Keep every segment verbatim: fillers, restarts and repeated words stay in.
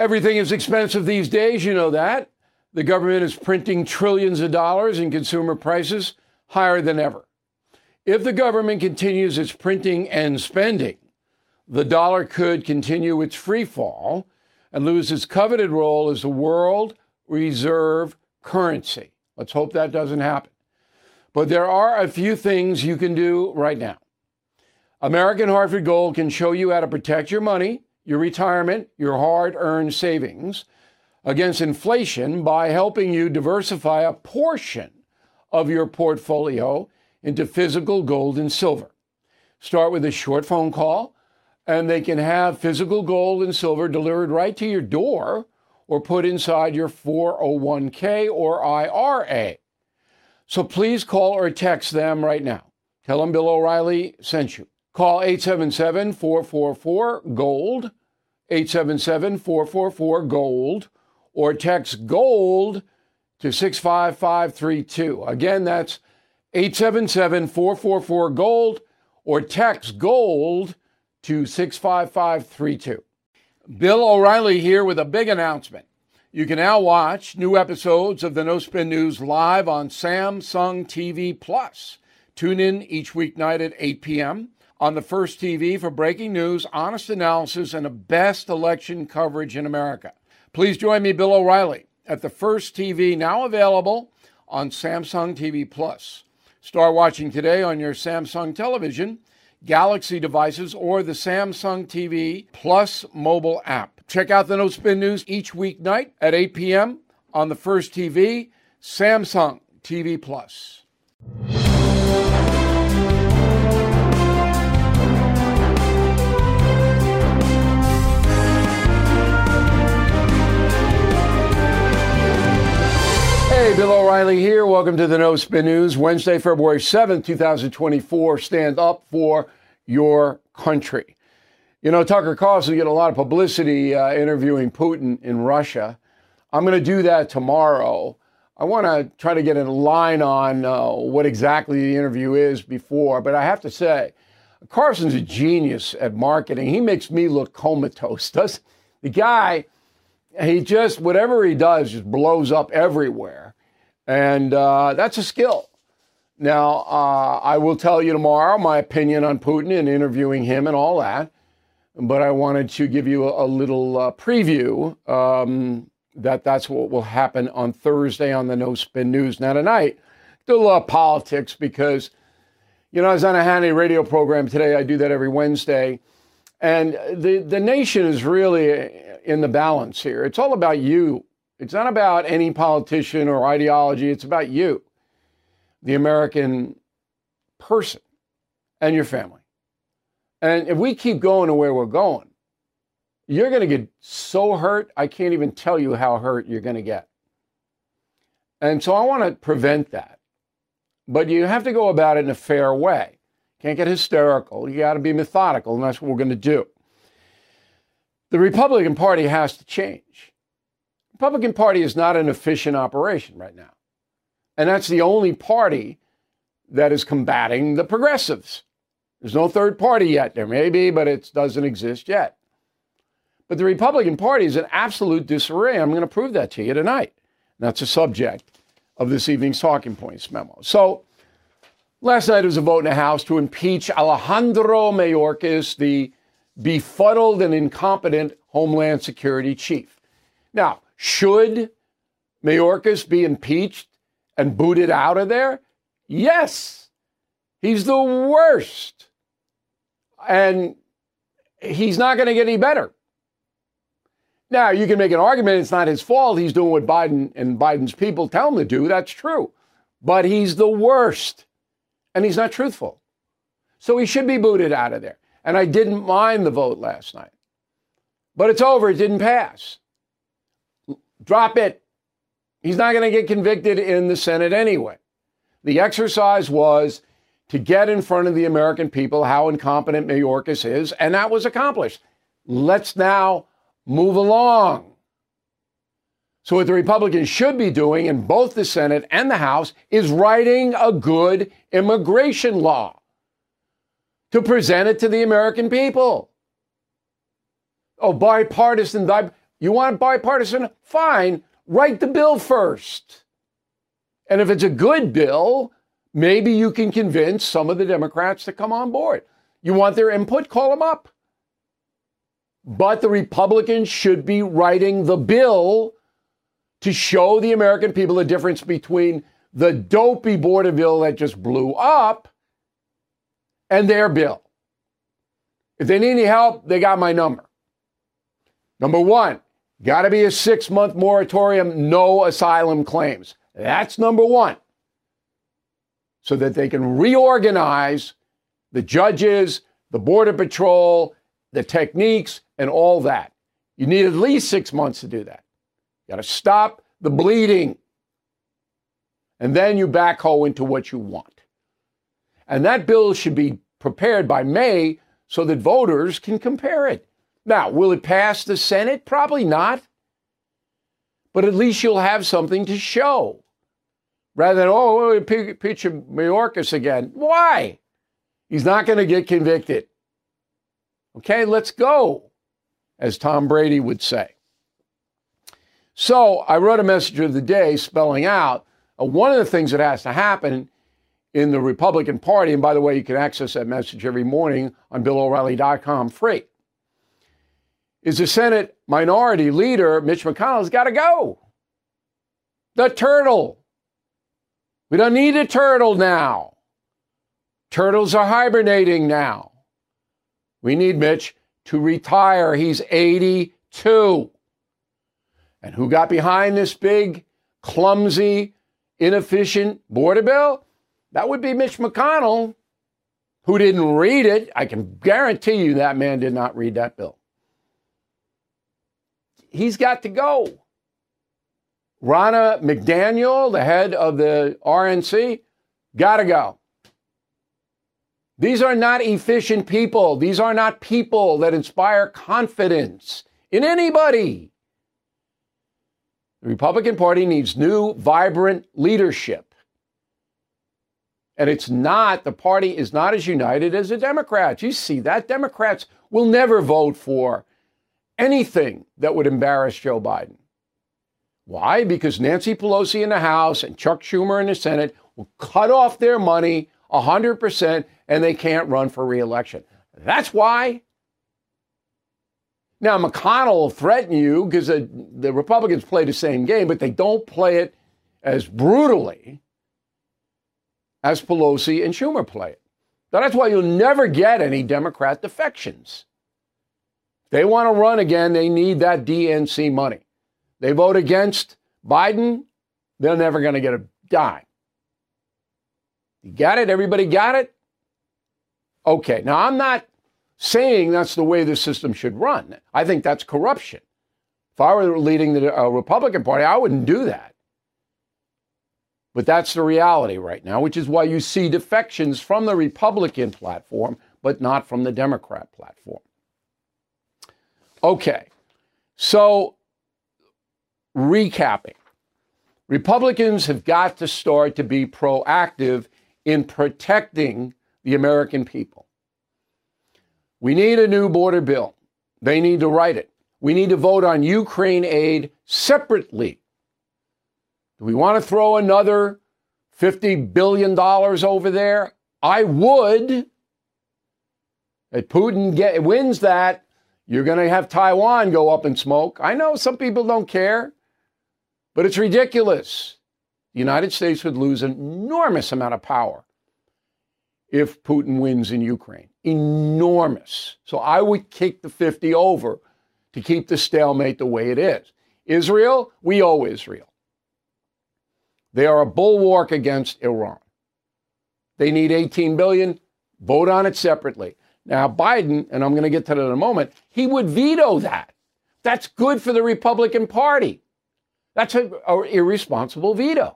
Everything is expensive these days, you know that. The government is printing trillions of dollars and consumer prices higher than ever. If the government continues its printing and spending, the dollar could continue its free fall and lose its coveted role as the world reserve currency. Let's hope that doesn't happen. But there are a few things you can do right now. American Hartford Gold can show you how to protect your money, your retirement, your hard-earned savings against inflation by helping you diversify a portion of your portfolio into physical gold and silver. Start with a short phone call, and they can have physical gold and silver delivered right to your door or put inside your four oh one k or I R A. So please call or text them right now. Tell them Bill O'Reilly sent you. Call eight seven seven, four four four, GOLD, eight seven seven, four four four, GOLD, or text GOLD to six five five three two. Again, that's eight seven seven, four four four, GOLD, or text GOLD to six five five three two. Bill O'Reilly here with a big announcement. You can now watch new episodes of the No Spin News live on Samsung T V Plus. Tune in each weeknight at eight p.m. on the First T V for breaking news, honest analysis, and the best election coverage in America. Please join me, Bill O'Reilly, at the First T V, now available on Samsung T V Plus. Start watching today on your Samsung television, Galaxy devices, or the Samsung T V Plus mobile app. Check out the No Spin News each weeknight at eight p.m. on the First T V, Samsung T V Plus. Hey, Bill O'Reilly here. Welcome to the No Spin News. Wednesday, February seventh, twenty twenty-four. Stand up for your country. You know, Tucker Carlson get a lot of publicity uh, interviewing Putin in Russia. I'm going to do that tomorrow. I want to try to get a line on uh, what exactly the interview is before, but I have to say, Carson's a genius at marketing. He makes me look comatose. Does the guy? He just, whatever he does, just blows up everywhere. And uh, that's a skill. Now, uh, I will tell you tomorrow my opinion on Putin and interviewing him and all that. But I wanted to give you a, a little uh, preview um, that that's what will happen on Thursday on the No Spin News. Now, tonight, do a little politics because, you know, I was on a Hannity radio program today. I do that every Wednesday. And the, the nation is really in the balance here. It's all about you. It's not about any politician or ideology. It's about you, the American person, and your family. And if we keep going to where we're going, you're going to get so hurt, I can't even tell you how hurt you're going to get. And so I want to prevent that. But you have to go about it in a fair way. Can't get hysterical. You got to be methodical, and that's what we're going to do. The Republican Party has to change. The Republican Party is not an efficient operation right now. And that's the only party that is combating the progressives. There's no third party yet. There may be, but it doesn't exist yet. But the Republican Party is in absolute disarray. I'm going to prove that to you tonight. And that's the subject of this evening's Talking Points memo. So last night was a vote in the House to impeach Alejandro Mayorkas, the befuddled and incompetent Homeland Security chief. Now, should Mayorkas be impeached and booted out of there? Yes. He's the worst. And he's not going to get any better. Now, you can make an argument it's not his fault. He's doing what Biden and Biden's people tell him to do. That's true. But he's the worst. And he's not truthful. So he should be booted out of there. And I didn't mind the vote last night. But it's over. It didn't pass. Drop it. He's not going to get convicted in the Senate anyway. The exercise was to get in front of the American people how incompetent Mayorkas is, and that was accomplished. Let's now move along. So what the Republicans should be doing in both the Senate and the House is writing a good immigration law to present it to the American people. Oh, bipartisan. You want bipartisan? Fine. Write the bill first. And if it's a good bill, maybe you can convince some of the Democrats to come on board. You want their input? Call them up. But the Republicans should be writing the bill to show the American people the difference between the dopey border bill that just blew up and their bill. If they need any help, they got my number. Number one, got to be a six-month moratorium, no asylum claims. That's number one. So that they can reorganize the judges, the Border Patrol, the techniques, and all that. You need at least six months to do that. You got to stop the bleeding. And then you backhoe into what you want. And that bill should be prepared by May so that voters can compare it. Now, will it pass the Senate? Probably not. But at least you'll have something to show. Rather than, oh, impeach Mayorkas again. Why? He's not going to get convicted. Okay, let's go, as Tom Brady would say. So I wrote a message of the day spelling out uh, one of the things that has to happen in the Republican Party, and by the way, you can access that message every morning on Bill O'Reilly dot com free, is the Senate Minority Leader, Mitch McConnell's got to go. The turtle. We don't need a turtle now. Turtles are hibernating now. We need Mitch to retire. He's eighty-two. And who got behind this big, clumsy, inefficient border bill? That would be Mitch McConnell, who didn't read it. I can guarantee you that man did not read that bill. He's got to go. Ronna McDaniel, the head of the R N C, got to go. These are not efficient people. These are not people that inspire confidence in anybody. The Republican Party needs new, vibrant leadership. And it's not, the party is not as united as the Democrats. You see that. Democrats will never vote for anything that would embarrass Joe Biden. Why? Because Nancy Pelosi in the House and Chuck Schumer in the Senate will cut off their money one hundred percent and they can't run for re-election. That's why. Now, McConnell will threaten you because the, the Republicans play the same game, but they don't play it as brutally as Pelosi and Schumer play it. Now, that's why you'll never get any Democrat defections. If they want to run again, they need that D N C money. They vote against Biden, they're never going to get a dime. You got it? Everybody got it? Okay. Now, I'm not saying that's the way the system should run. I think that's corruption. If I were leading the uh, Republican Party, I wouldn't do that. But that's the reality right now, which is why you see defections from the Republican platform, but not from the Democrat platform. Okay. So, recapping. Republicans have got to start to be proactive in protecting the American people. We need a new border bill. They need to write it. We need to vote on Ukraine aid separately. Do we want to throw another fifty billion dollars over there? I would. If Putin get, wins that, you're going to have Taiwan go up in smoke. I know some people don't care, but it's ridiculous. The United States would lose an enormous amount of power if Putin wins in Ukraine. Enormous. So I would kick the fifty over to keep the stalemate the way it is. Israel, we owe Israel. They are a bulwark against Iran. They need eighteen billion dollars. Vote on it separately. Now, Biden, and I'm going to get to that in a moment, he would veto that. That's good for the Republican Party. That's an irresponsible veto.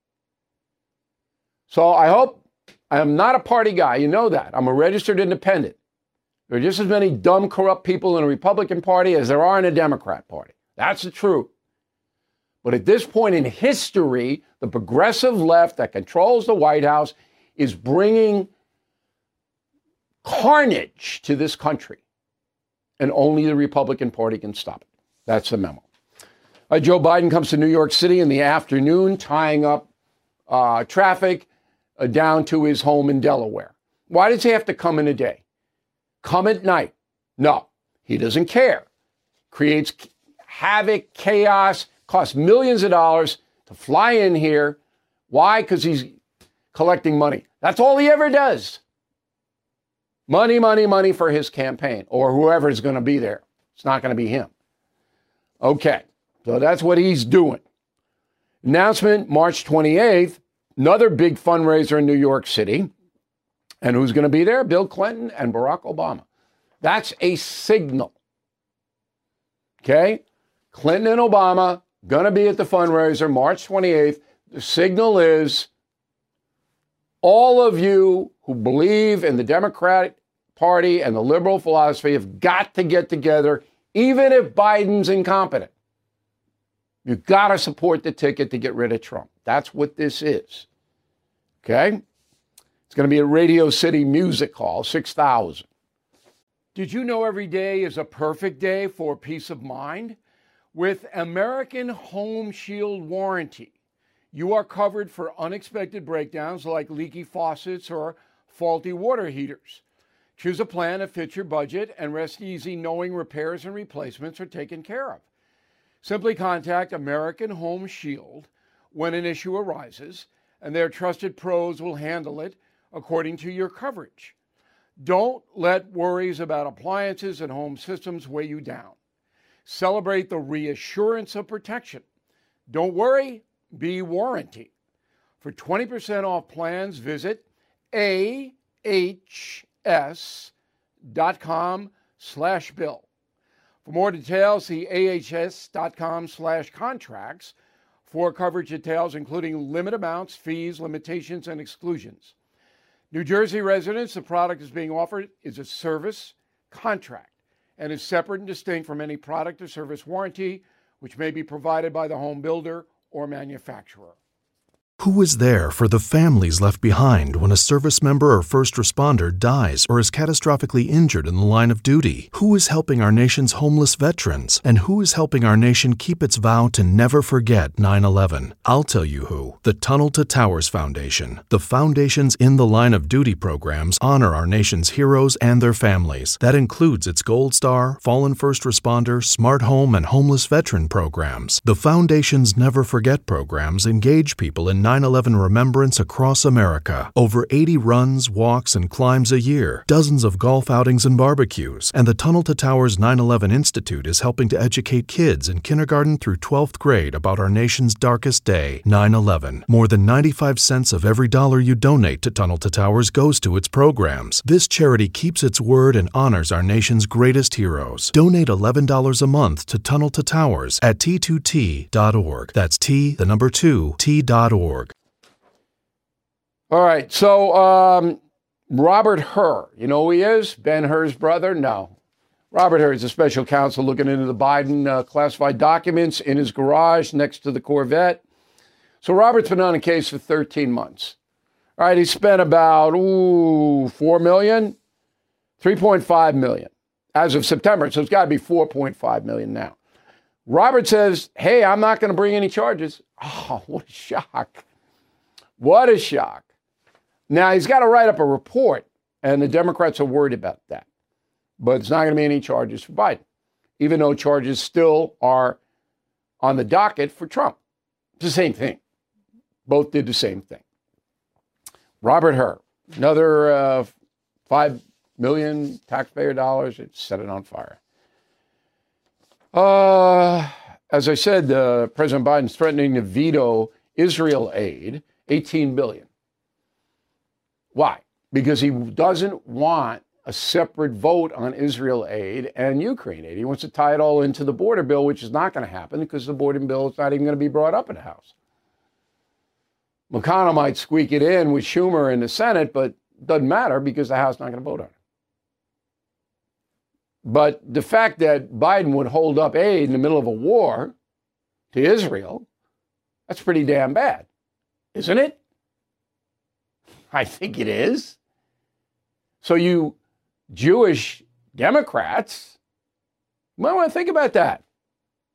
So I hope, I'm not a party guy, you know that. I'm a registered independent. There are just as many dumb, corrupt people in the Republican Party as there are in the Democrat Party. That's the truth. But at this point in history, the progressive left that controls the White House is bringing carnage to this country. And only the Republican Party can stop it. That's the memo. Uh, Joe Biden comes to New York City in the afternoon, tying up uh, traffic uh, down to his home in Delaware. Why does he have to come in a day? Come at night. No, he doesn't care. Creates havoc, chaos, costs millions of dollars to fly in here. Why? Because he's collecting money. That's all he ever does. Money, money, money for his campaign or whoever is going to be there. It's not going to be him. Okay, so that's what he's doing. Announcement March twenty-eighth, another big fundraiser in New York City. And who's going to be there? Bill Clinton and Barack Obama. That's a signal. Okay? Clinton and Obama going to be at the fundraiser March twenty-eighth. The signal is all of you who believe in the Democratic Party and the liberal philosophy have got to get together, even if Biden's incompetent. You've got to support the ticket to get rid of Trump. That's what this is. Okay? It's going to be at Radio City Music Hall, six thousand. Did you know every day is a perfect day for peace of mind? With American Home Shield Warranty, you are covered for unexpected breakdowns like leaky faucets or faulty water heaters. Choose a plan that fits your budget and rest easy knowing repairs and replacements are taken care of. Simply contact American Home Shield when an issue arises, and their trusted pros will handle it according to your coverage. Don't let worries about appliances and home systems weigh you down. Celebrate the reassurance of protection. Don't worry, be warranty. For twenty percent off plans, visit A H S dot com slash bill. For more details, see A H S dot com slash contracts for coverage details, including limit amounts, fees, limitations, and exclusions. New Jersey residents, the product is being offered is a service contract and is separate and distinct from any product or service warranty, which may be provided by the home builder or manufacturer. Who is there for the families left behind when a service member or first responder dies or is catastrophically injured in the line of duty? Who is helping our nation's homeless veterans? And who is helping our nation keep its vow to never forget nine eleven? I'll tell you who. The Tunnel to Towers Foundation. The foundation's In the Line of Duty programs honor our nation's heroes and their families. That includes its Gold Star, Fallen First Responder, Smart Home, and Homeless Veteran programs. The foundation's Never Forget programs engage people in nine eleven remembrance across America. Over eighty runs, walks, and climbs a year, dozens of golf outings and barbecues, and the Tunnel to Towers nine eleven Institute is helping to educate kids in kindergarten through twelfth grade about our nation's darkest day, nine eleven. More than ninety-five cents of every dollar you donate to Tunnel to Towers goes to its programs. This charity keeps its word and honors our nation's greatest heroes. Donate eleven dollars a month to Tunnel to Towers at T two T dot org. That's T, the number two, T dot org. All right, so um, Robert Hur, you know who he is? Ben Hur's brother? No. Robert Hur is a special counsel looking into the Biden uh, classified documents in his garage next to the Corvette. So Robert's been on a case for thirteen months. All right, he spent about, ooh, four million dollars, three point five million dollars as of September, so it's got to be four point five million dollars now. Robert says, hey, I'm not going to bring any charges. Oh, what a shock. What a shock. Now, he's got to write up a report, and the Democrats are worried about that. But it's not going to be any charges for Biden, even though charges still are on the docket for Trump. It's the same thing. Both did the same thing. Robert Hur, another uh, five million dollars taxpayer dollars. It set it on fire. Uh, as I said, uh, President Biden's threatening to veto Israel aid, eighteen billion dollars. Why? Because he doesn't want a separate vote on Israel aid and Ukraine aid. He wants to tie it all into the border bill, which is not going to happen because the border bill is not even going to be brought up in the House. McConnell might squeak it in with Schumer in the Senate, but it doesn't matter because the House is not going to vote on it. But the fact that Biden would hold up aid in the middle of a war to Israel, that's pretty damn bad, isn't it? I think it is. So you Jewish Democrats might want to think about that.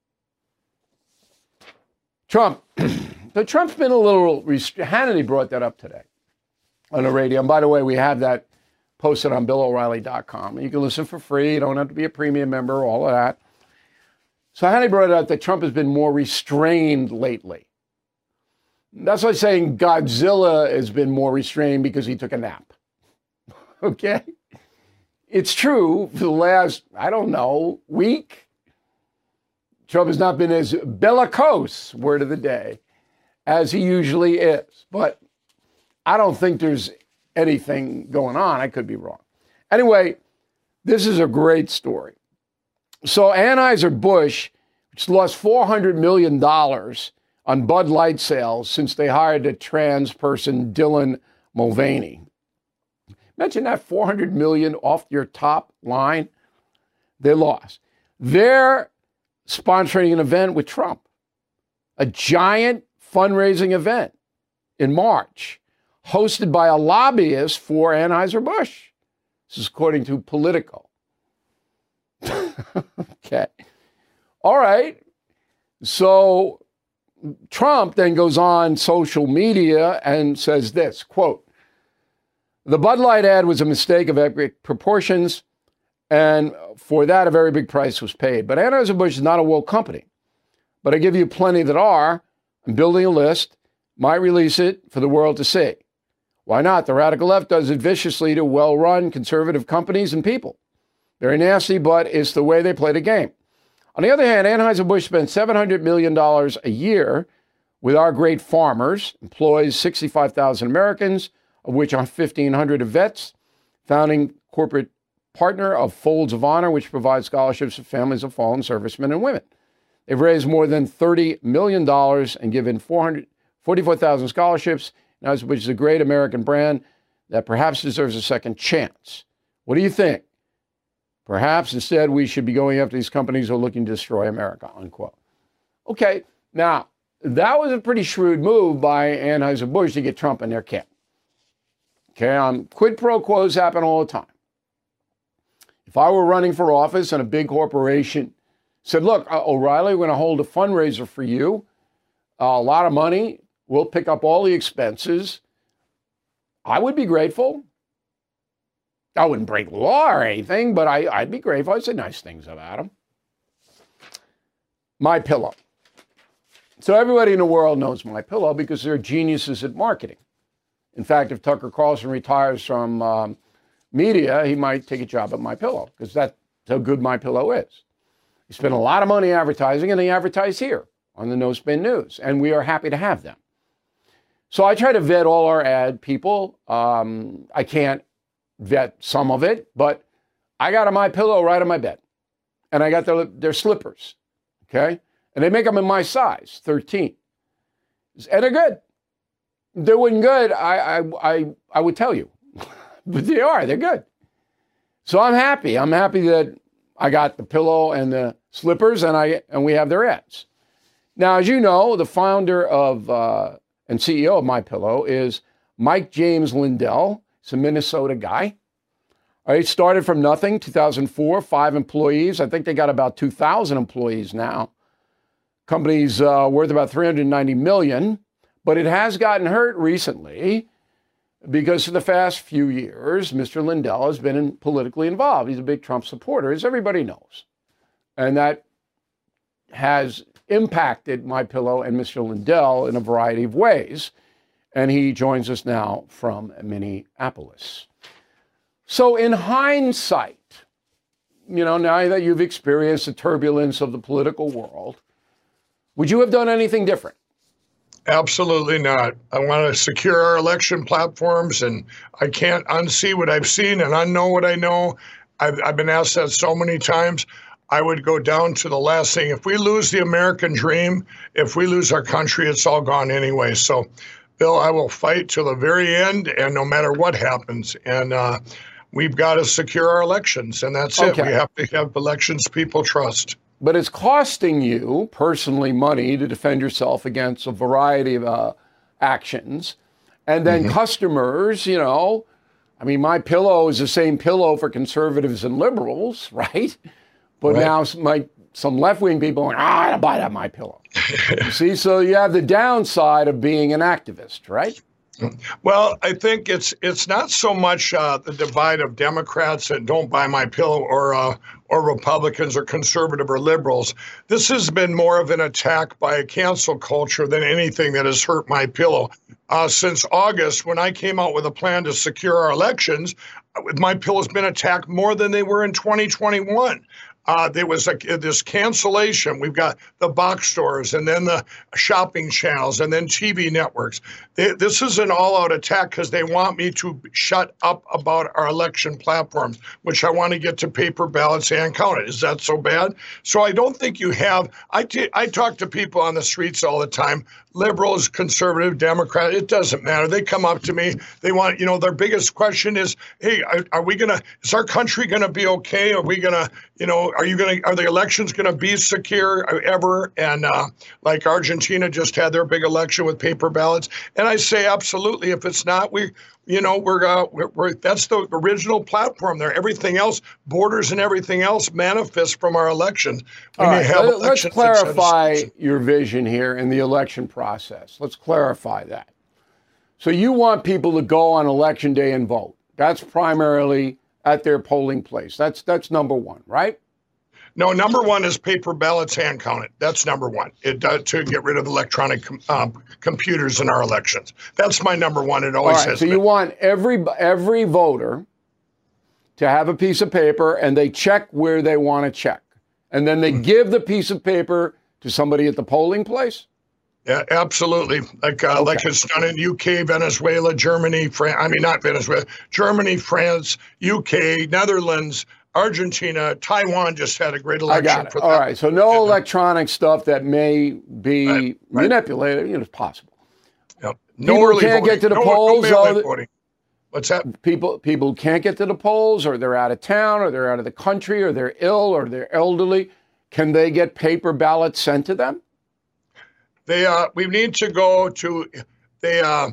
Trump. So Trump's been a little, rest- Hannity brought that up today on the radio. And by the way, we have that posted on Bill O'Reilly dot com. You can listen for free. You don't have to be a premium member, all of that. So Hannity brought out that Trump has been more restrained lately. That's like saying Godzilla has been more restrained because he took a nap. Okay? It's true for the last, I don't know, week. Trump has not been as bellicose, word of the day, as he usually is. But I don't think there's anything going on. I could be wrong. Anyway, this is a great story. So Anheuser-Busch, which lost four hundred million dollars on Bud Light sales since they hired a trans person, Dylan Mulvaney. Imagine that, four hundred million dollars off your top line. They lost. They're sponsoring an event with Trump, a giant fundraising event in March, hosted by a lobbyist for Anheuser-Busch. This is according to Politico. Okay. All right. So Trump then goes on social media and says this, quote, "The Bud Light ad was a mistake of epic proportions, and for that, a very big price was paid. But Anheuser-Busch is not a woke company. But I give you plenty that are. I'm building a list. Might release it for the world to see. Why not? The radical left does it viciously to well-run conservative companies and people. Very nasty, but it's the way they play the game. On the other hand, Anheuser-Busch spends seven hundred million dollars a year with our great farmers, employs sixty-five thousand Americans, of which fifteen hundred are vets, founding corporate partner of Folds of Honor, which provides scholarships for families of fallen servicemen and women. They've raised more than thirty million dollars and given four hundred forty-four thousand scholarships, which is a great American brand that perhaps deserves a second chance. What do you think? Perhaps instead we should be going after these companies who are looking to destroy America," unquote. Okay, now, that was a pretty shrewd move by Anheuser-Busch to get Trump in their camp. Okay, um, quid pro quos happen all the time. If I were running for office and a big corporation said, look, uh, O'Reilly, we're going to hold a fundraiser for you, uh, a lot of money, we'll pick up all the expenses, I would be grateful. I wouldn't break law or anything, but I, I'd be grateful. I'd say nice things about them. MyPillow. So everybody in the world knows MyPillow because they're geniuses at marketing. In fact, if Tucker Carlson retires from um, media, he might take a job at MyPillow because that's how good MyPillow is. They spend a lot of money advertising, and they advertise here on the No Spin News, and we are happy to have them. So I try to vet all our ad people. Um, I can't vet some of it, but I got a MyPillow right on my bed, and I got their, their slippers, okay? And they make them in my size, thirteen. And they're good. If they weren't good, I, I, I, I would tell you. But they are, they're good. So I'm happy. I'm happy that I got the pillow and the slippers, and I and we have their ads. Now, as you know, the founder of uh, and C E O of MyPillow is Mike James Lindell. He's a Minnesota guy. All right, started from nothing, two thousand four, five employees. I think they got about two thousand employees now. Company's uh, worth about three hundred ninety million dollars, but it has gotten hurt recently because for the past few years, Mister Lindell has been in, politically involved. He's a big Trump supporter, as everybody knows. And that has impacted MyPillow and Mister Lindell in a variety of ways. And he joins us now from Minneapolis. So in hindsight, you know, now that you've experienced the turbulence of the political world, would you have done anything different? Absolutely not. I want to secure our election platforms, and I can't unsee what I've seen and unknow what I know. I've, I've been asked that so many times. I would go down to the last thing. If we lose the American dream, if we lose our country, it's all gone anyway. So, Bill, I will fight till the very end, and no matter what happens. And uh, we've got to secure our elections, and that's okay. it. We have to have elections people trust. But it's costing you personally money to defend yourself against a variety of uh, actions. And then mm-hmm. customers, you know, I mean, MyPillow is the same pillow for conservatives and liberals, right? But right. now my some left-wing people going, ah, I don't buy that My Pillow. You see, so you have the downside of being an activist, right? Well, I think it's it's not so much uh, the divide of Democrats that don't buy My Pillow or uh, or Republicans or conservative or liberals. This has been more of an attack by a cancel culture than anything that has hurt My Pillow. Uh, since August, when I came out with a plan to secure our elections, My Pillow has been attacked more than they were in twenty twenty-one. Uh, there was a, this cancellation. We've got the box stores and then the shopping channels and then T V networks. They, this is an all-out attack because they want me to shut up about our election platforms, which I want to get to paper ballots and counted. Is that so bad? So I don't think you have. I, t- I talk to people on the streets all the time. Liberals, conservative, Democrat, it doesn't matter. They come up to me. They want, you know, their biggest question is, hey, are, are we going to, is our country going to be okay? Are we going to, you know, are you going to, are the elections going to be secure ever? And uh, like Argentina just had their big election with paper ballots. And I say, absolutely. If it's not, we, you know, we're, uh, we're, we're that's the original platform there. Everything else, borders and everything else manifests from our elections. All right, have let's clarify your vision here in the election process. Let's clarify that. So you want people to go on election day and vote. That's primarily at their polling place. That's that's number one, right? No, number one is paper ballots hand counted. That's number one. It does to get rid of electronic um, computers in our elections. That's my number one. It always All right, has so been. You want every every voter to have a piece of paper and they check where they want to check. And then they mm-hmm. give the piece of paper to somebody at the polling place? Yeah, absolutely. Like uh, okay. like it's done in U K, Venezuela, Germany, France. I mean, not Venezuela, Germany, France, U K, Netherlands, Argentina, Taiwan just had a great election. I got it. For All that. right. So no and, electronic stuff that may be right, right. manipulated. You know, it's possible. Yep. No people early can't voting. get to the no, polls. No so voting. What's that? People people can't get to the polls, or they're out of town, or they're out of the country, or they're ill, or they're elderly. Can they get paper ballots sent to them? They uh, we need to go to they. Uh,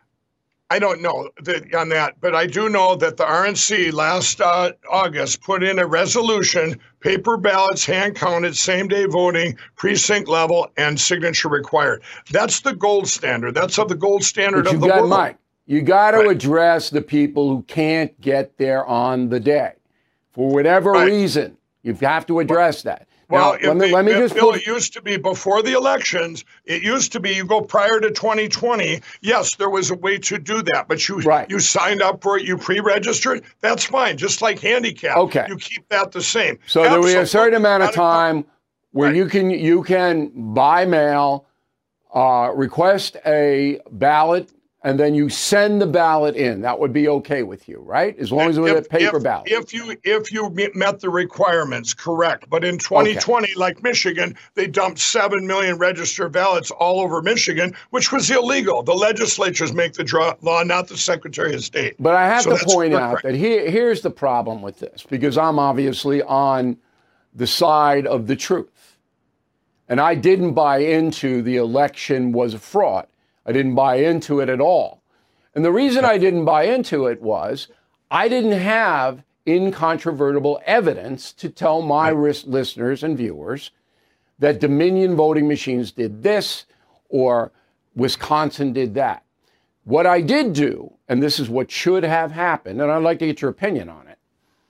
I don't know the, on that, but I do know that the R N C last uh, August put in a resolution: paper ballots, hand counted, same day voting, precinct level, and signature required. That's the gold standard. That's of the gold standard but of the got, world. Mike, you got to right. address the people who can't get there on the day for whatever right. reason. You have to address that. Well, now, if let me, they, let me if, just Bill, put, it used to be before the elections. It used to be you go prior to twenty twenty. Yes, there was a way to do that, but you right. you signed up for it. You pre-registered. That's fine. Just like handicap. Okay. You keep that the same. So there will be a certain amount of time where right. you can you can by mail uh, request a ballot. And then you send the ballot in. That would be okay with you, right? As long as it was a paper if, ballot. If you if you met the requirements, correct. But in twenty twenty, okay. like Michigan, they dumped seven million registered ballots all over Michigan, which was illegal. The legislatures make the draw, law, not the Secretary of State. But I have so to point correct. out that here, here's the problem with this, because I'm obviously on the side of the truth. And I didn't buy into the election was a fraud. I didn't buy into it at all. And the reason I didn't buy into it was I didn't have incontrovertible evidence to tell my right. listeners and viewers that Dominion voting machines did this or Wisconsin did that. What I did do, and this is what should have happened, and I'd like to get your opinion on it.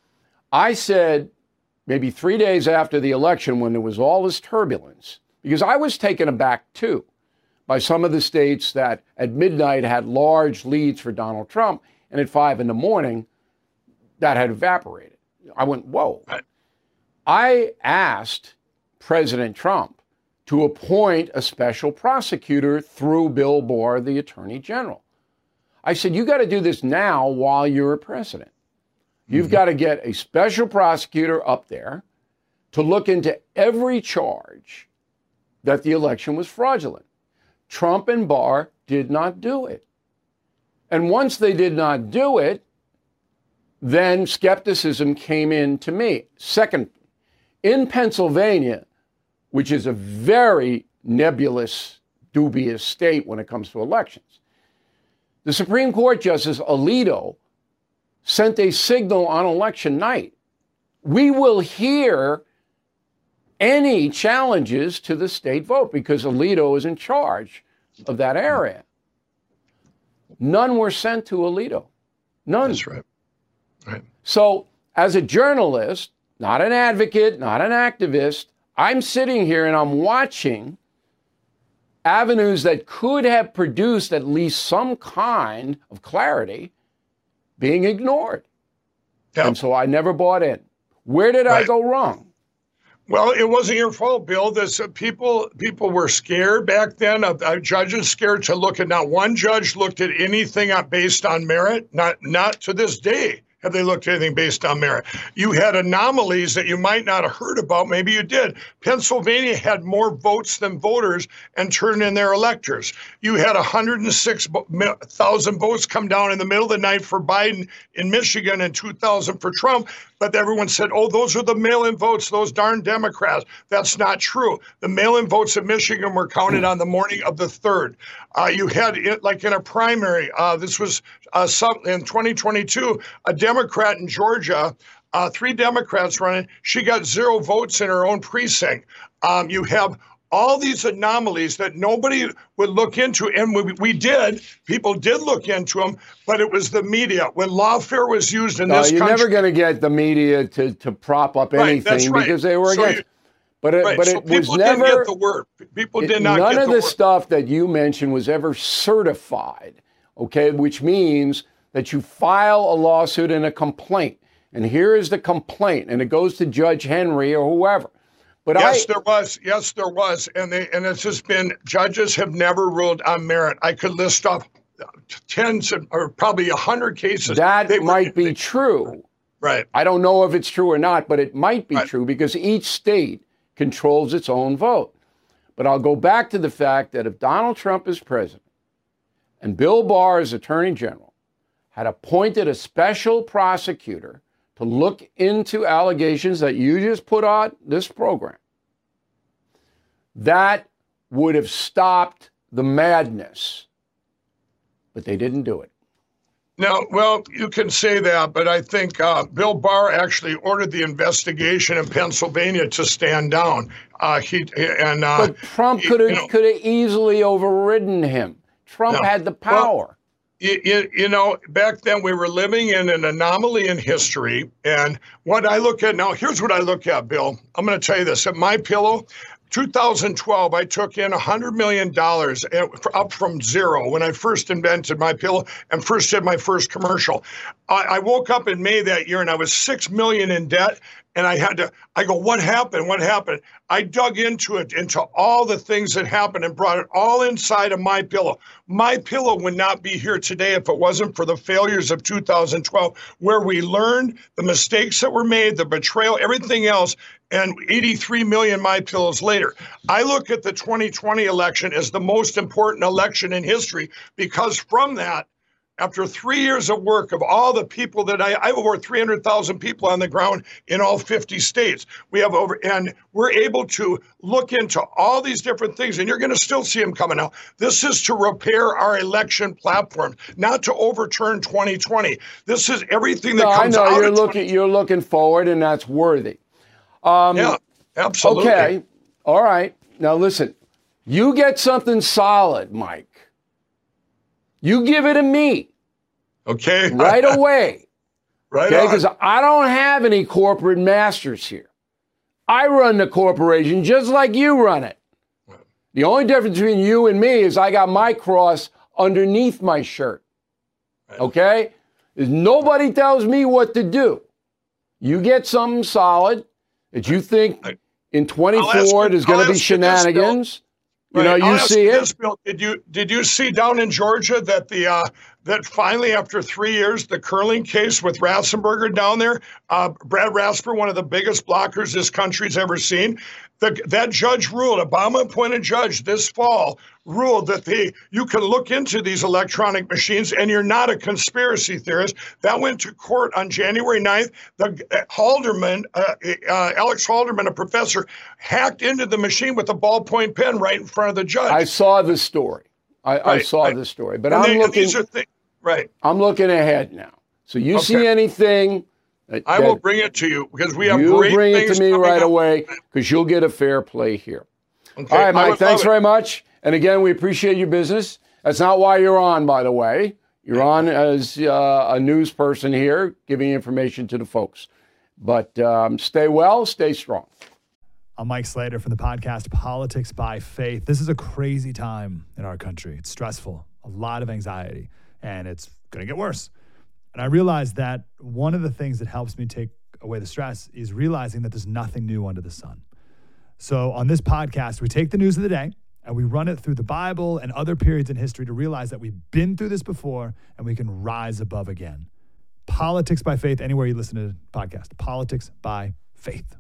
I said maybe three days after the election when there was all this turbulence, because I was taken aback too by some of the states that at midnight had large leads for Donald Trump, and at five in the morning, that had evaporated. I went, whoa. I asked President Trump to appoint a special prosecutor through Bill Barr, the Attorney General. I said, you got to do this now while you're a president. You've mm-hmm. got to get a special prosecutor up there to look into every charge that the election was fraudulent. Trump and Barr did not do it. And once they did not do it, then skepticism came in to me. Second, in Pennsylvania, which is a very nebulous, dubious state when it comes to elections, the Supreme Court Justice Alito sent a signal on election night. We will hear any challenges to the state vote because Alito is in charge of that area. None were sent to Alito. None. That's right. Right. So as a journalist, not an advocate, not an activist, I'm sitting here and I'm watching avenues that could have produced at least some kind of clarity being ignored. Yep. And so I never bought in. Where did right. I go wrong? Well, it wasn't your fault, Bill. This uh, people people were scared back then. Uh, uh, judges scared to look at. Not one judge looked at anything based on merit. Not not to this day have they looked at anything based on merit. You had anomalies that you might not have heard about. Maybe you did. Pennsylvania had more votes than voters and turned in their electors. You had one hundred six thousand votes come down in the middle of the night for Biden in Michigan and two thousand for Trump. But everyone said, oh, those are the mail-in votes, those darn Democrats. That's not true. The mail-in votes in Michigan were counted on the morning of the third. Uh, you had, it like in a primary, uh, this was uh, some, in twenty twenty-two, a Democrat in Georgia, uh, three Democrats running, she got zero votes in her own precinct. Um, you have all these anomalies that nobody would look into, and we, we did. People did look into them, but it was the media. When lawfare was used in no, this you're country, never going to get the media to, to prop up right, anything right. because they were so against. You, but it, right. but so it was people never. Didn't get the word. People did it, not. None get of the the word. stuff that you mentioned was ever certified. Okay, which means that you file a lawsuit and a complaint, and here is the complaint, and it goes to Judge Henry or whoever. But yes, I, there was. Yes, there was. And they, and it's just been, judges have never ruled on merit. I could list off tens or probably a hundred cases. That they might were, be they, true. Right. I don't know if it's true or not, but it might be right. true because each state controls its own vote. But I'll go back to the fact that if Donald Trump is president and Bill Barr as Attorney General had appointed a special prosecutor to look into allegations that you just put on this program, that would have stopped the madness. But they didn't do it. No, well, you can say that, but I think uh, Bill Barr actually ordered the investigation in Pennsylvania to stand down. Uh, he and uh, but Trump could have you know, could have easily overridden him. Trump no, had the power. Well, You, you know, back then we were living in an anomaly in history. And what I look at now, here's what I look at, Bill. I'm going to tell you this. At MyPillow, two thousand twelve, I took in one hundred million dollars up from zero when I first invented MyPillow and first did my first commercial. I, I woke up in May that year and I was six million dollars in debt. And I had to, I go, what happened? What happened? I dug into it, into all the things that happened and brought it all inside of MyPillow. MyPillow would not be here today if it wasn't for the failures of two thousand twelve, where we learned the mistakes that were made, the betrayal, everything else, and eighty-three million MyPillows later. I look at the twenty twenty election as the most important election in history because from that, after three years of work of all the people that I, I have over three hundred thousand people on the ground in all fifty states. We have over, and we're able to look into all these different things, and you're going to still see them coming out. This is to repair our election platform, not to overturn twenty twenty. This is everything that no, comes out. I know you're of looking, you're looking forward, and that's worthy. Um, yeah, absolutely. Okay, all right. Now listen, you get something solid, Mike. You give it to me. Okay. Right away. Right okay, on. because I don't have any corporate masters here. I run the corporation just like you run it. The only difference between you and me is I got my cross underneath my shirt. Okay? Is nobody tells me what to do. You get something solid that you think in twenty-four there's going to be shenanigans. You know, right. you see it. This, Bill, did you did you see down in Georgia that the uh, that finally after three years the curling case with Ratzenberger down there, uh, Brad Rasper, one of the biggest blockers this country's ever seen, the, that judge ruled, Obama-appointed judge this fall ruled that they you can look into these electronic machines and you're not a conspiracy theorist. That went to court on January ninth. The uh, Halderman, uh, uh, Alex Halderman, a professor, hacked into the machine with a ballpoint pen right in front of the judge. I saw the story. I, right, I saw right. the story, but and I'm they, looking. Right. I'm looking ahead now. So you okay. see anything I will bring it to you because we have you great bring it things to me coming right up. away because you'll get a fair play here. Okay, All right, I Mike, would thanks love it. very much. And again, we appreciate your business. That's not why you're on, by the way. You're on as uh, a news person here, giving information to the folks. But um, stay well, stay strong. I'm Mike Slater from the podcast Politics by Faith. This is a crazy time in our country. It's stressful, a lot of anxiety, and it's going to get worse. And I realized that one of the things that helps me take away the stress is realizing that there's nothing new under the sun. So on this podcast, we take the news of the day and we run it through the Bible and other periods in history to realize that we've been through this before and we can rise above again. Politics by Faith, anywhere you listen to the podcast. Politics by Faith.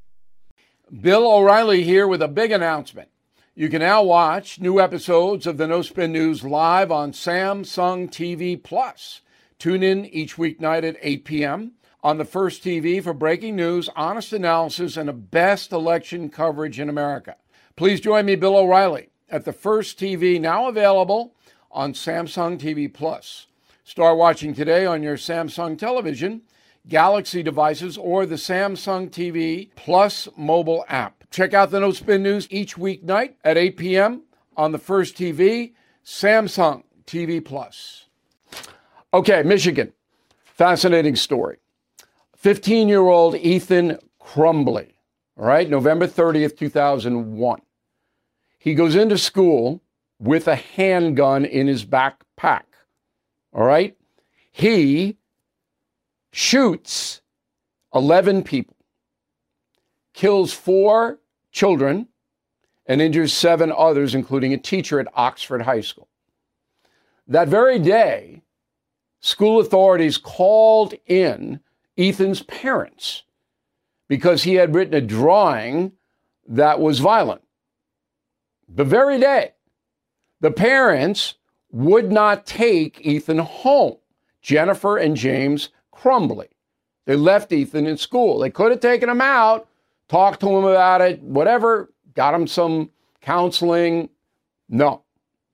Bill O'Reilly here with a big announcement. You can now watch new episodes of the No Spin News live on Samsung T V Plus. Tune in each weeknight at eight p.m. on the First T V for breaking news, honest analysis, and the best election coverage in America. Please join me, Bill O'Reilly, at the First T V, now available on Samsung T V Plus. Start watching today on your Samsung television, Galaxy devices, or the Samsung T V Plus mobile app. Check out the No Spin News each weeknight at eight p.m. on the First T V, Samsung T V Plus. Okay, Michigan. Fascinating story. fifteen-year-old Ethan Crumbley, all right, November thirtieth, two thousand one. He goes into school with a handgun in his backpack, all right? He shoots eleven people, kills four children, and injures seven others, including a teacher at Oxford High School. That very day, school authorities called in Ethan's parents because he had written a drawing that was violent. The very day, the parents would not take Ethan home, Jennifer and James Crumbley. They left Ethan in school. They could have taken him out, talked to him about it, whatever, got him some counseling. No.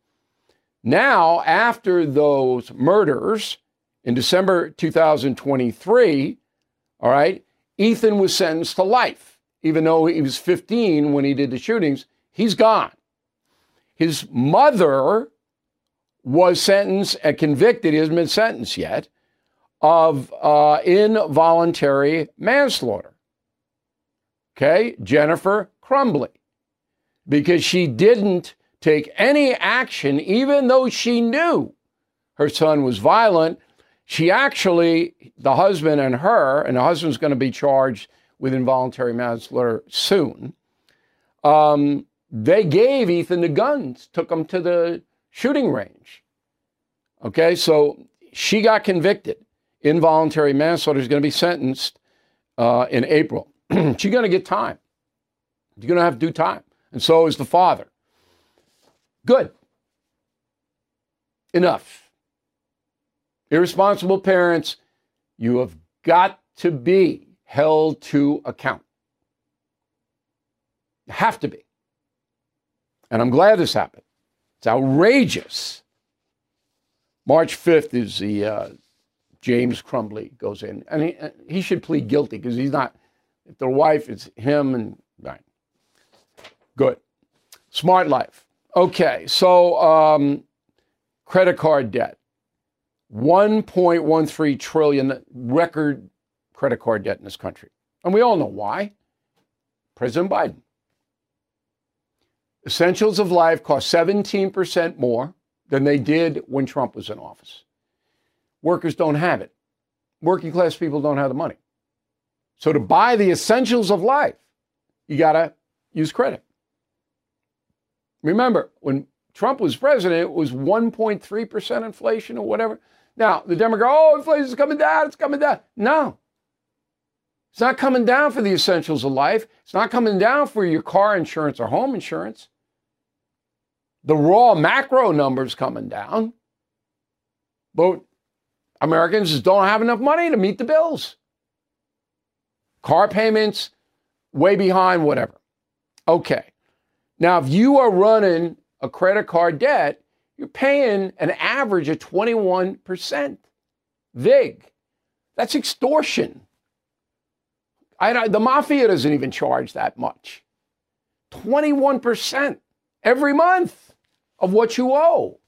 Now, after those murders in December two thousand twenty-three, all right, Ethan was sentenced to life. Even though he was fifteen when he did the shootings, he's gone. His mother was sentenced and convicted, he hasn't been sentenced yet, of uh, involuntary manslaughter. Okay, Jennifer Crumbley, because she didn't take any action, even though she knew her son was violent. She actually, the husband and her, and the husband's going to be charged with involuntary manslaughter soon. Um, they gave Ethan the guns, took him to the shooting range. Okay, so she got convicted. Involuntary manslaughter, is going to be sentenced uh, in April. She's going to get time. She's going to have due time. And so is the father. Good. Enough. Irresponsible parents, you have got to be held to account. You have to be. And I'm glad this happened. It's outrageous. March fifth is the uh, James Crumbley goes in. And he, he should plead guilty because he's not, if the wife, it's him and, right. Good. Smart life. Okay, so um, credit card debt. one point one three trillion dollars record credit card debt in this country. And we all know why. President Biden. Essentials of life cost seventeen percent more than they did when Trump was in office. Workers don't have it. Working class people don't have the money. So to buy the essentials of life, you got to use credit. Remember, when Trump was president, it was one point three percent inflation or whatever. Now, the Democrats, oh, inflation's coming down, it's coming down. No. It's not coming down for the essentials of life. It's not coming down for your car insurance or home insurance. The raw macro number's coming down. But Americans just don't have enough money to meet the bills. Car payments, way behind, whatever. Okay. Now, if you are running a credit card debt, you're paying an average of twenty-one percent. V I G. That's extortion. I, the mafia doesn't even charge that much. twenty-one percent every month of what you owe.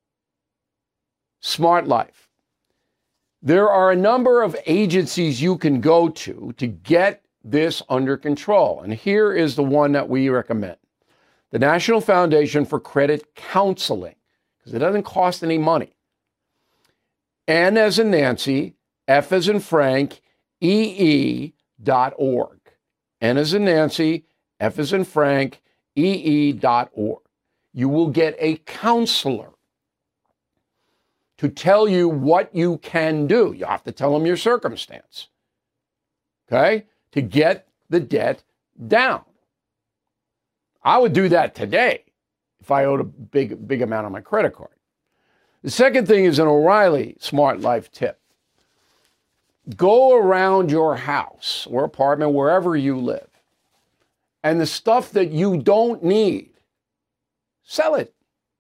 Smart Life. There are a number of agencies you can go to to get this under control. And here is the one that we recommend. The National Foundation for Credit Counseling, because it doesn't cost any money. N as in Nancy, F as in Frank, E E dot org. N as in Nancy, F as in Frank, E E dot org. You will get a counselor to tell you what you can do. You have to tell them your circumstance, okay, to get the debt down. I would do that today if I owed a big, big amount on my credit card. The second thing is an O'Reilly Smart Life tip. Go around your house or apartment, wherever you live, and the stuff that you don't need, sell it.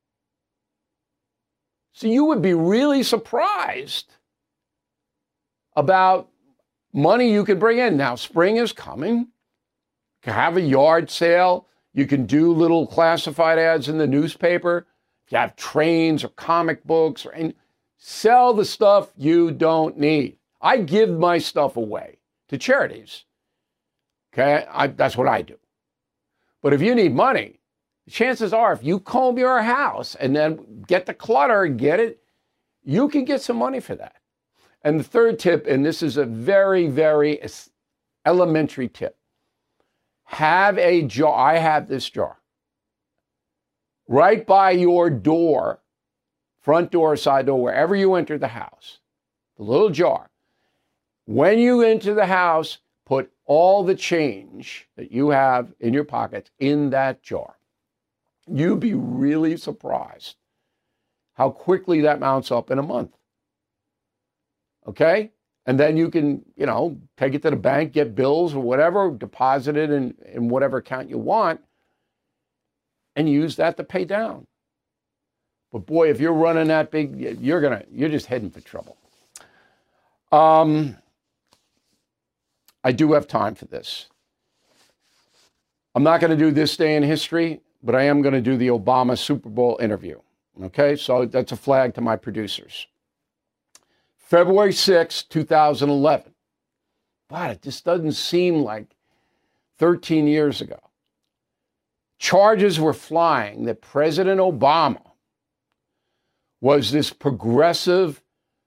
So you would be really surprised about money you can bring in. Now, spring is coming. You can have a yard sale. You can do little classified ads in the newspaper. If you have trains or comic books, or and sell the stuff you don't need. I give my stuff away to charities. Okay, I, that's what I do. But if you need money, chances are if you comb your house and then get the clutter and get it, you can get some money for that. And the third tip, and this is a very, very elementary tip. Have a jar. I have this jar. Right by your door, front door, side door, wherever you enter the house, the little jar. When you enter the house, put all the change that you have in your pockets in that jar. You'd be really surprised how quickly that mounts up in a month. Okay? And then you can, you know, take it to the bank, get bills or whatever, deposit it in, in whatever account you want, and use that to pay down. But boy, if you're running that big, you're gonna, you're just heading for trouble. Um, I do have time for this. I'm not going to do this day in history, but I am going to do the Obama Super Bowl interview. Okay, so that's a flag to my producers. February sixth, two thousand eleven. But it just doesn't seem like thirteen years ago. Charges were flying that President Obama was this progressive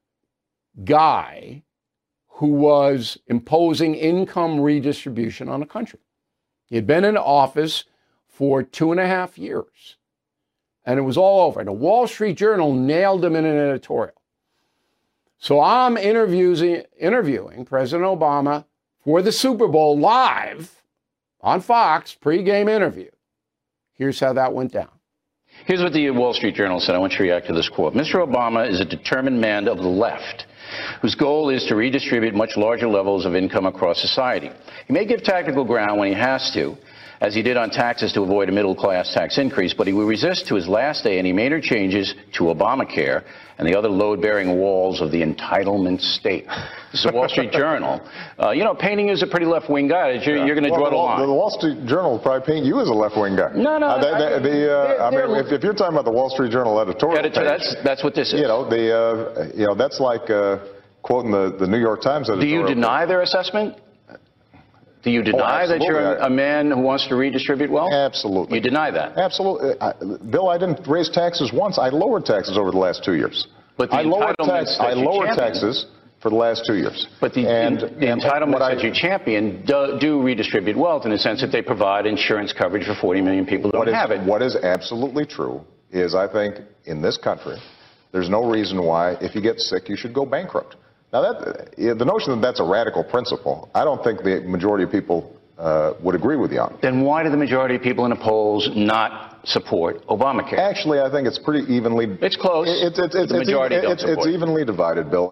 guy who was imposing income redistribution on the country. He had been in office for two and a half years, and it was all over. And the Wall Street Journal nailed him in an editorial. So I'm interviewing, interviewing President Obama for the Super Bowl live on Fox, pregame interview. Here's how that went down. Here's what the Wall Street Journal said. I want you to react to this quote. Mister Obama is a determined man of the left, whose goal is to redistribute much larger levels of income across society. He may give tactical ground when he has to, as he did on taxes to avoid a middle-class tax increase, but he will resist to his last day any major changes to Obamacare and the other load-bearing walls of the entitlement state. This is the Wall Street Journal. Uh, you know, painting you as a pretty left-wing guy. You're, yeah. you're going to well, draw the line. The Wall Street Journal will probably paint you as a left-wing guy. No, no. Uh, the, I, the, the, uh, they're, I mean, if, if you're talking about the Wall Street Journal editorial editor, page, that's, that's what this is. You know, the, uh, you know that's like uh, quoting the, the New York Times editorial. Do you deny page. their assessment? Do you deny oh, that you're a, a man who wants to redistribute wealth? Absolutely. You deny that? Absolutely. I, Bill, I didn't raise taxes once. I lowered taxes over the last two years. But the I lowered, entitlements tax, I lowered champion, taxes for the last two years. But the, and, the and entitlements I, that you champion do, do redistribute wealth in the sense that they provide insurance coverage for forty million people who don't is, have it. What is absolutely true is I think in this country, there's no reason why if you get sick, you should go bankrupt. Now, that the notion that that's a radical principle, I don't think the majority of people Uh, would agree with you on. Then why do the majority of people in the polls not support Obamacare? Actually, I think it's pretty evenly. It's close. It's, it's, it's, the majority it's, don't it's, support it's evenly divided, Bill.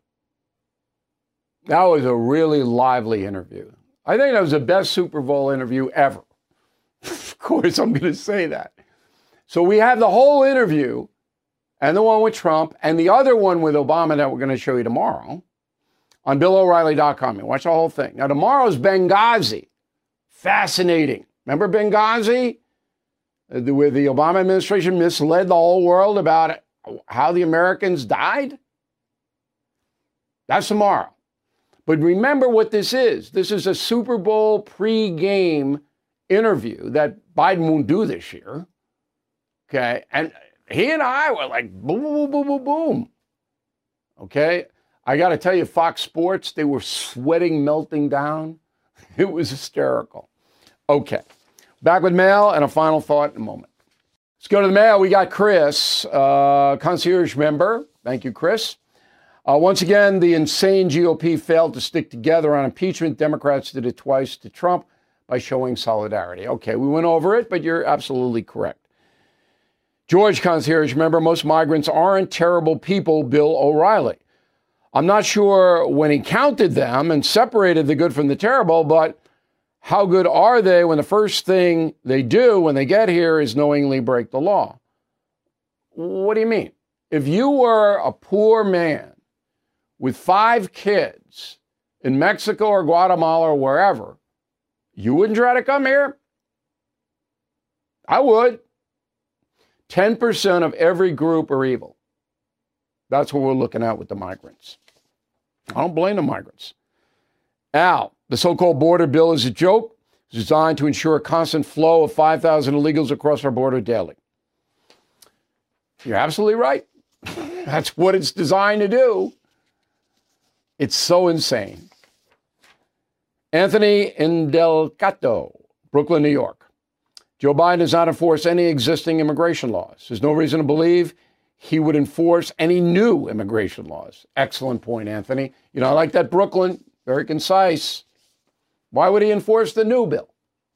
That was a really lively interview. I think that was the best Super Bowl interview ever. Of course, I'm going to say that. So we have the whole interview and the one with Trump and the other one with Obama that we're going to show you tomorrow on Bill O'Reilly dot com. You watch the whole thing. Now, tomorrow's Benghazi. Fascinating. Remember Benghazi? Where the Obama administration misled the whole world about how the Americans died? That's tomorrow. But remember what this is. This is a Super Bowl pre-game interview that Biden won't do this year. Okay? And he and I were like, boom, boom, boom, boom, boom. Okay? I got to tell you, Fox Sports, they were sweating, melting down. It was hysterical. Okay. Back with mail and a final thought in a moment. Let's go to the mail. We got Chris, uh, concierge member. Thank you, Chris. Uh, once again, the insane G O P failed to stick together on impeachment. Democrats did it twice to Trump by showing solidarity. Okay, we went over it, but you're absolutely correct. George, concierge member, most migrants aren't terrible people, Bill O'Reilly. I'm not sure when he counted them and separated the good from the terrible, but how good are they when the first thing they do when they get here is knowingly break the law? What do you mean? If you were a poor man with five kids in Mexico or Guatemala or wherever, you wouldn't try to come here? I would. ten percent of every group are evil. That's what we're looking at with the migrants. I don't blame the migrants. Al, the so-called border bill is a joke. It's designed to ensure a constant flow of five thousand illegals across our border daily. You're absolutely right. That's what it's designed to do. It's so insane. Anthony Indelcato, Brooklyn, New York. Joe Biden does not enforce any existing immigration laws. There's no reason to believe he would enforce any new immigration laws. Excellent point, Anthony. You know, I like that, Brooklyn. Very concise. Why would he enforce the new bill?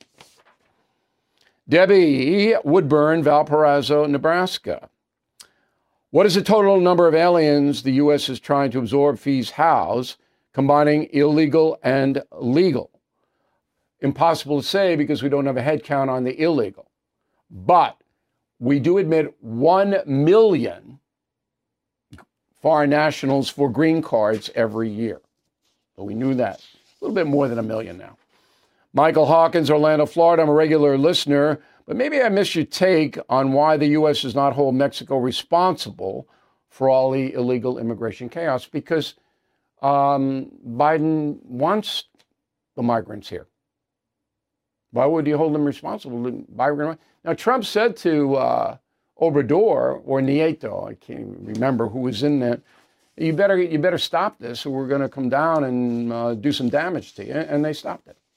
Debbie Woodburn, Valparaiso, Nebraska. What is the total number of aliens the U S is trying to absorb, fees, house, combining illegal and legal? Impossible to say because we don't have a head count on the illegal. But we do admit one million foreign nationals for green cards every year. But we knew that. A little bit more than a million now. Michael Hawkins, Orlando, Florida. I'm a regular listener, but maybe I missed your take on why the U S does not hold Mexico responsible for all the illegal immigration chaos, because um, Biden wants the migrants here. Why would you hold them responsible? Now, Trump said to uh, Obrador or Nieto, I can't even remember who was in there, You better you better stop this, or we're going to come down and uh, do some damage to you. And they stopped it.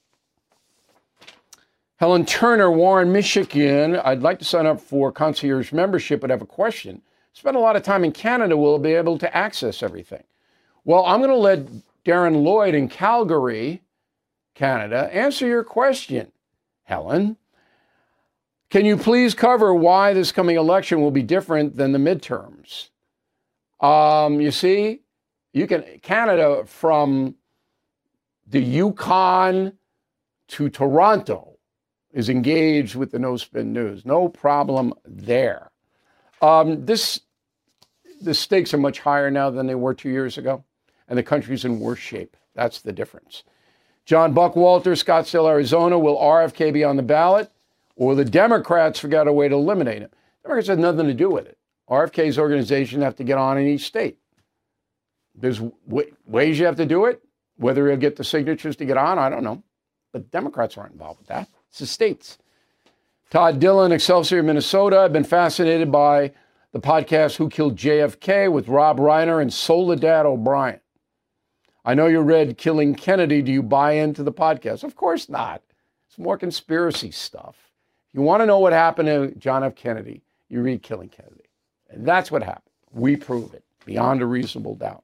Helen Turner, Warren, Michigan. I'd like to sign up for concierge membership, but have a question. Spent a lot of time in Canada. Will be able to access everything? Well, I'm going to let Darren Lloyd in Calgary, Canada, answer your question, Helen. Can you please cover why this coming election will be different than the midterms? Um, you see, you can, Canada from the Yukon to Toronto is engaged with the No Spin News. No problem there. Um, this, the stakes are much higher now than they were two years ago, and the country's in worse shape. That's the difference. John Buckwalter, Scottsdale, Arizona. Will R F K be on the ballot, or will the Democrats figure out a way to eliminate him? Democrats have nothing to do with it. R F K's organization have to get on in each state. There's w- ways you have to do it. Whether he'll get the signatures to get on, I don't know. But Democrats aren't involved with that. It's the states. Todd Dillon, Excelsior, Minnesota. I've been fascinated by the podcast Who Killed J F K with Rob Reiner and Soledad O'Brien. I know you read Killing Kennedy. Do you buy into the podcast? Of course not. It's more conspiracy stuff. If you want to know what happened to John F. Kennedy, you read Killing Kennedy. And that's what happened. We prove it beyond a reasonable doubt.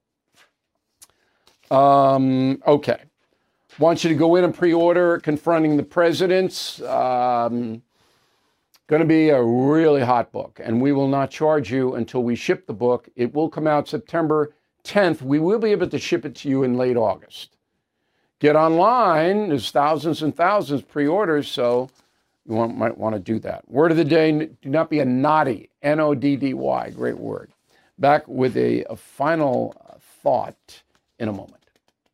Um, okay. Want you to go in and pre-order Confronting the Presidents. Um, going to be a really hot book, and we will not charge you until we ship the book. It will come out September tenth. We will be able to ship it to you in late August. Get online. There's thousands and thousands pre-orders, so you want, might want to do that. Word of the day, do not be a noddy, N O D D Y, great word. Back with a, a final thought in a moment.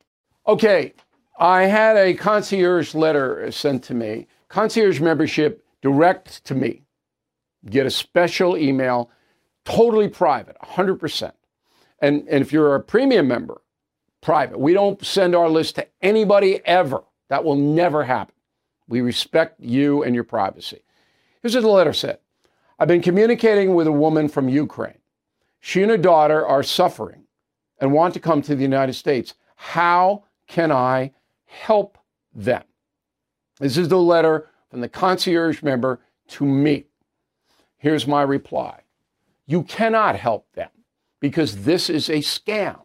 Okay, I had a concierge letter sent to me. Concierge membership direct to me. Get a special email, totally private, one hundred percent. And, and if you're a premium member, private. We don't send our list to anybody ever. That will never happen. We respect you and your privacy. Here's what the letter said. I've been communicating with a woman from Ukraine. She and her daughter are suffering and want to come to the United States. How can I help them? This is the letter from the concierge member to me. Here's my reply. You cannot help them because this is a scam.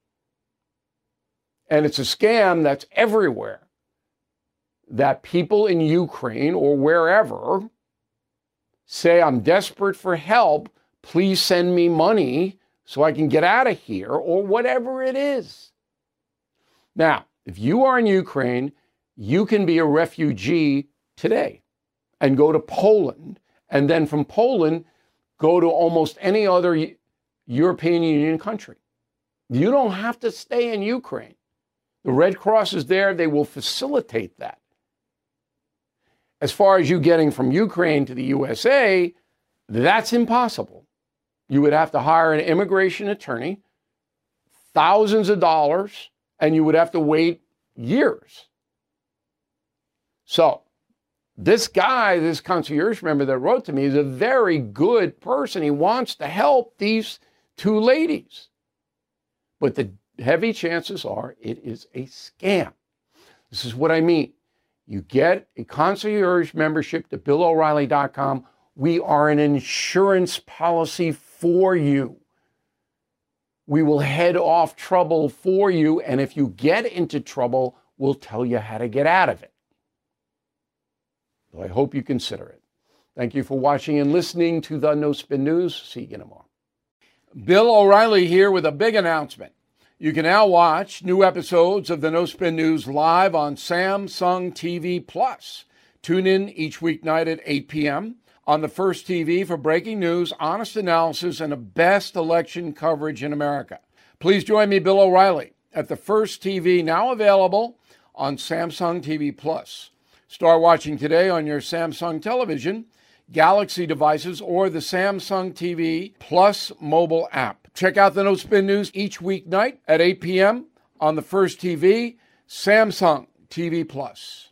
And it's a scam that's everywhere. That people in Ukraine or wherever say, I'm desperate for help. Please send me money so I can get out of here, or whatever it is. Now, if you are in Ukraine, you can be a refugee today and go to Poland, and then from Poland, go to almost any other European Union country. You don't have to stay in Ukraine. The Red Cross is there. They will facilitate that. As far as you getting from Ukraine to the U S A, that's impossible. You would have to hire an immigration attorney, thousands of dollars, and you would have to wait years. So this guy, this concierge member that wrote to me, is a very good person. He wants to help these two ladies. But the heavy chances are it is a scam. This is what I mean. You get a concierge membership to Bill O'Reilly dot com. We are an insurance policy for you. We will head off trouble for you, and if you get into trouble, we'll tell you how to get out of it. So I hope you consider it. Thank you for watching and listening to the No Spin News. See you again tomorrow. Bill O'Reilly here with a big announcement. You can now watch new episodes of the No Spin News live on Samsung T V Plus. Tune in each weeknight at eight p.m. on the First T V for breaking news, honest analysis, and the best election coverage in America. Please join me, Bill O'Reilly, at the First T V, now available on Samsung T V Plus. Start watching today on your Samsung television, Galaxy devices, or the Samsung T V Plus mobile app. Check out the No Spin News each weeknight at eight p.m. on the First T V, Samsung T V Plus.